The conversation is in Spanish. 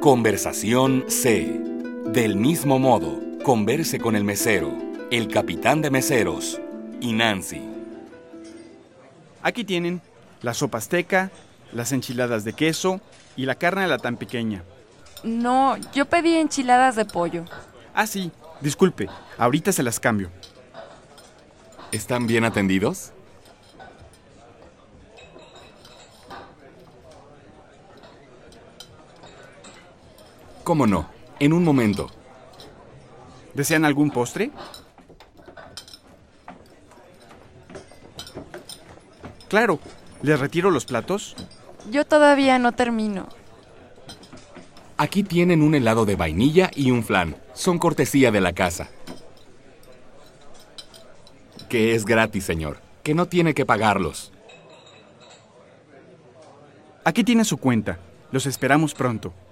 Conversación C. Del mismo modo, converse con el mesero, el capitán de meseros y Nancy. Aquí tienen la sopa azteca, las enchiladas de queso y la carne a la tan pequeña. No, yo pedí enchiladas de pollo. Ah, sí, disculpe, ahorita se las cambio. ¿Están bien atendidos? ¿Cómo no? En un momento. ¿Desean algún postre? Claro, ¿les retiro los platos? Yo todavía no termino. Aquí tienen un helado de vainilla y un flan. Son cortesía de la casa. Que es gratis, señor. Que no tiene que pagarlos. Aquí tiene su cuenta. Los esperamos pronto.